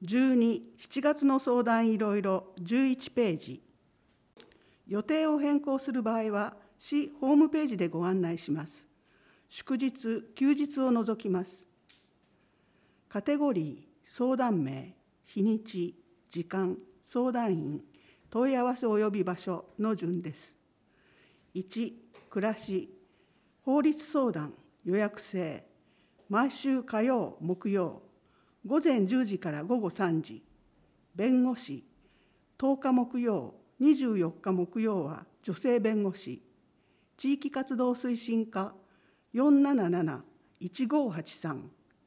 7月の相談いろいろ11ページ。予定を変更する場合は、市ホームページでご案内します。祝日、休日を除きます。カテゴリー、相談名、日にち、時間、相談員、問い合わせ及び場所の順です。1、暮らし、法律相談、予約制、毎週火曜、木曜、午前10時から午後3時、弁護士、10日木曜、24日木曜は女性弁護士、地域活動推進課 477-1583、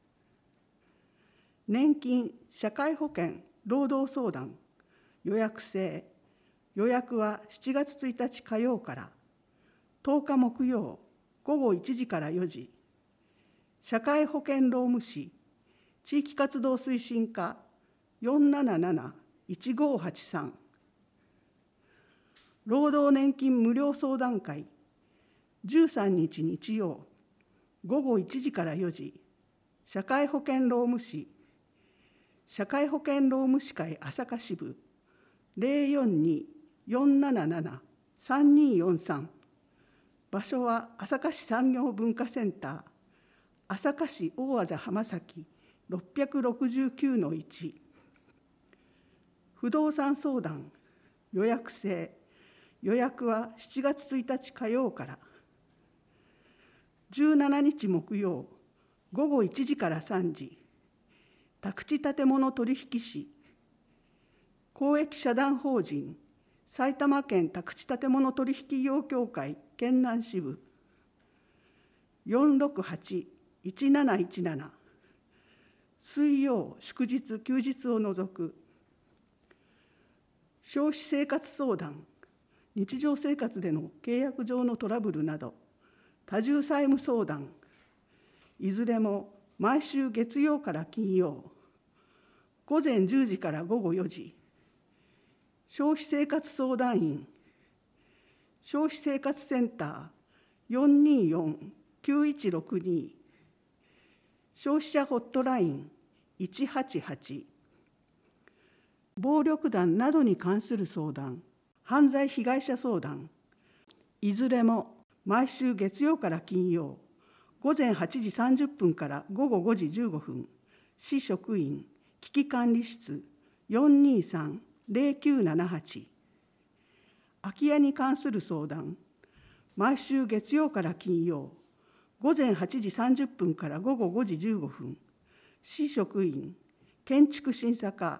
年金、社会保険、労働相談、予約制、予約は7月1日火曜から10日木曜、午後1時から4時、社会保険労務士、地域活動推進課 477-1583、労働年金無料相談会、13日日曜、午後1時から4時、社会保険労務士、社会保険労務士会朝霞支部 042-477-3243、場所は朝霞市産業文化センター、朝霞市大字浜崎 669-1、不動産相談、予約制、予約は7月1日火曜から17日木曜、午後1時から3時、宅地建物取引士、公益社団法人、埼玉県宅地建物取引業協会県南支部 468-1717、水曜、祝日、休日を除く。消費生活相談、日常生活での契約上のトラブルなど、多重債務相談、いずれも毎週月曜から金曜、午前10時から午後4時、消費生活相談員、消費生活センター 424-9162、消費者ホットライン188、暴力団などに関する相談、犯罪被害者相談、いずれも毎週月曜から金曜、午前8時30分から午後5時15分、市職員、危機管理室 423-0978、空き家に関する相談、毎週月曜から金曜、午前8時30分から午後5時15分、市職員、建築審査課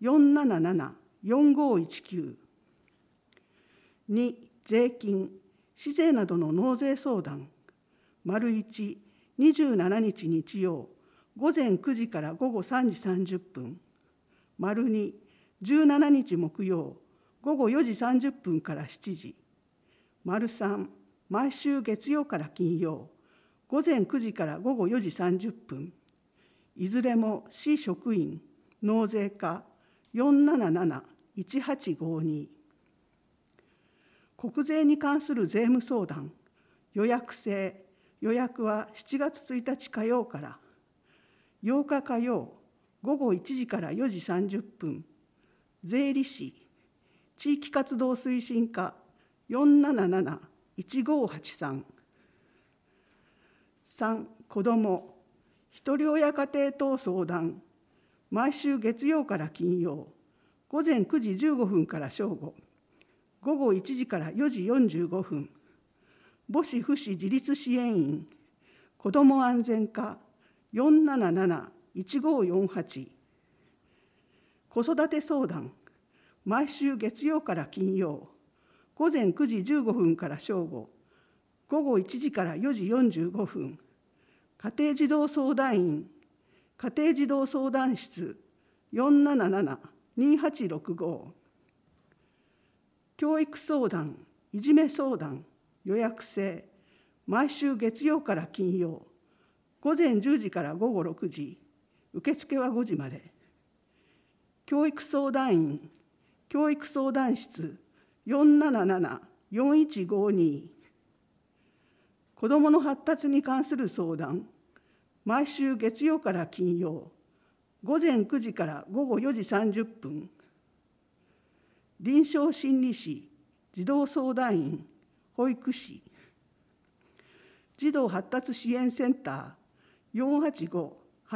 477-4519。2、税金、市税などの納税相談、丸1、27日日曜、午前9時から午後3時30分、丸2、17日木曜、午後4時30分から7時、丸3、毎週月曜から金曜、午前9時から午後4時30分、いずれも市職員、納税課 477-1852。国税に関する税務相談、予約制、予約は7月1日火曜から8日火曜、午後1時から4時30分、税理士、地域活動推進課 477-1583。3、子ども、ひとり親家庭等相談、毎週月曜から金曜、午前9時15分から正午、午後1時から4時45分、母子父子自立支援員、子ども安全課 477-1548。子育て相談、毎週月曜から金曜、午前9時15分から正午、午後1時から4時45分、家庭児童相談員、家庭児童相談室 477-2865。教育相談、いじめ相談、予約制、毎週月曜から金曜、午前10時から午後6時、受付は5時まで。教育相談員、教育相談室 477-4152。子どもの発達に関する相談、毎週月曜から金曜、 午前9時から午後4時30分、臨床心理士、児童相談員、保育士、児童発達支援センター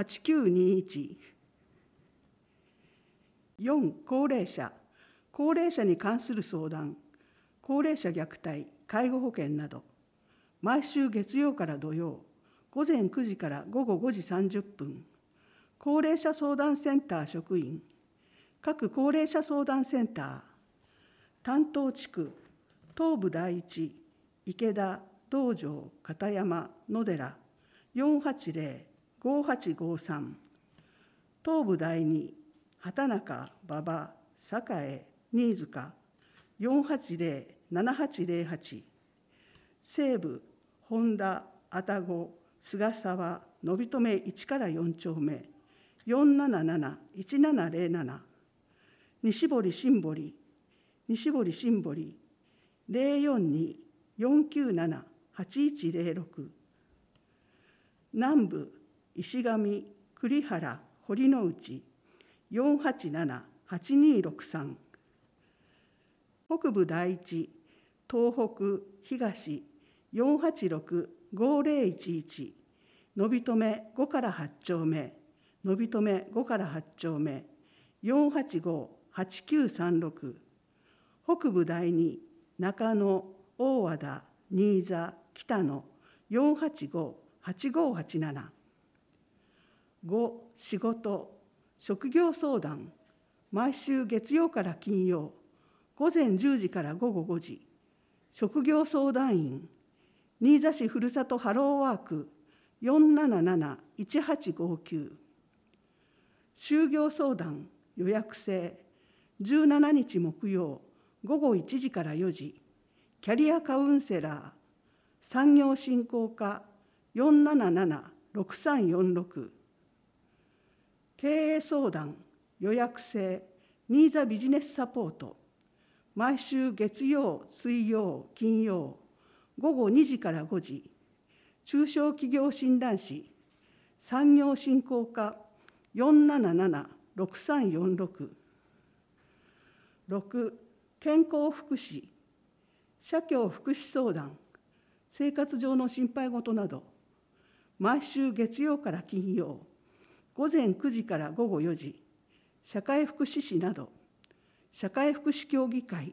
485-8921、4、高齢者に関する相談、高齢者虐待、介護保険など、毎週月曜から土曜、午前9時から午後5時30分、高齢者相談センター職員、各高齢者相談センター、担当地区、東部第一、池田、道場、片山、野寺、480-5853、東部第二、畑中、馬場、栄、新塚、480-7808、西部、本田、愛宕、菅沢、のびとめ1から4丁目、477-1707、西堀新堀、042-497-8106、南部、石上、栗原、堀之内、487-8263、北部第一、東北、東、486-5011、のびとめ5から8丁目、のびとめ5から8丁目、485-8936、北部第二、中野、大和田、新座、北野、485-8587。5、仕事、職業相談、毎週月曜から金曜、午前10時から午後5時、職業相談員、新座市ふるさとハローワーク、477-1859。就業相談、予約制、17日木曜、午後1時から4時、キャリアカウンセラー、産業振興課、477-6346。経営相談、予約制、新座ビジネスサポート、毎週月曜、水曜、金曜、午後2時から5時、中小企業診断士、産業振興課、477-6346。6、健康福祉、社協福祉相談、生活上の心配事など、毎週月曜から金曜、午前9時から午後4時、社会福祉士など、社会福祉協議会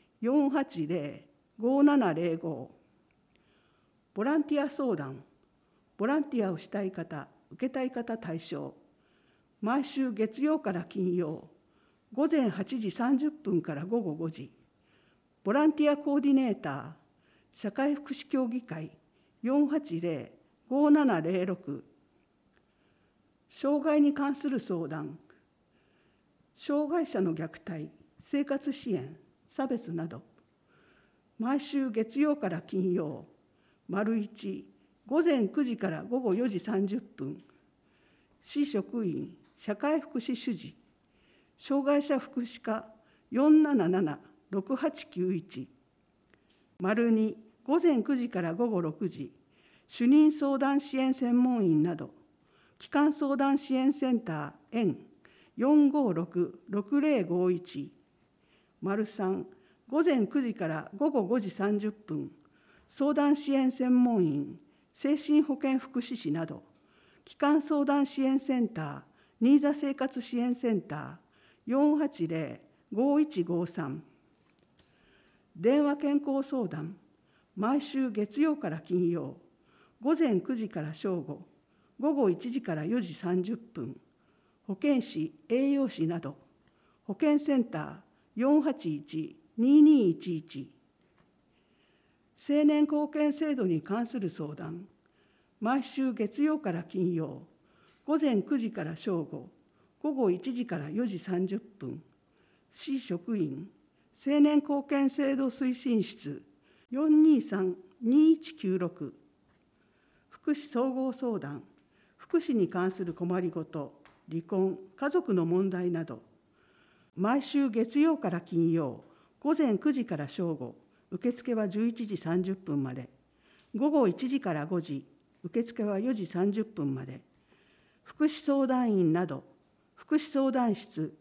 480-5705。ボランティア相談、ボランティアをしたい方、受けたい方対象、毎週月曜から金曜、午前8時30分から午後5時、ボランティアコーディネーター、社会福祉協議会 480-5706。障害に関する相談、障害者の虐待、生活支援、差別など、毎週月曜から金曜、丸1、午前9時から午後4時30分、市職員、社会福祉主事、障害者福祉課 477-6891。丸2、午前9時から午後6時、主任相談支援専門員など、基幹相談支援センター N456-6051。丸3、午前9時から午後5時30分、相談支援専門員、精神保健福祉士など、基幹相談支援センター、新座生活支援センター 480-5153。電話健康相談、毎週月曜から金曜、午前9時から正午、午後1時から4時30分、保健師、栄養士など、保健センター 481-2211。青年貢献制度に関する相談、毎週月曜から金曜、午前9時から正午、午後1時から4時30分、市職員、青年貢献制度推進室 423-2196。福祉総合相談、福祉に関する困りごと、離婚、家族の問題など、毎週月曜から金曜、午前9時から正午、受付は11時30分まで、午後1時から5時、受付は4時30分まで、福祉相談員など、 福祉相談室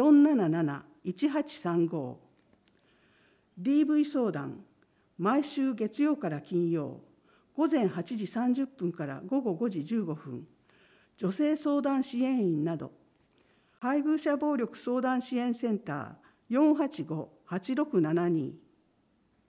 477-1835、DV 相談、毎週月曜から金曜、午前8時30分から午後5時15分、女性相談支援員など、配偶者暴力相談支援センター 485-8672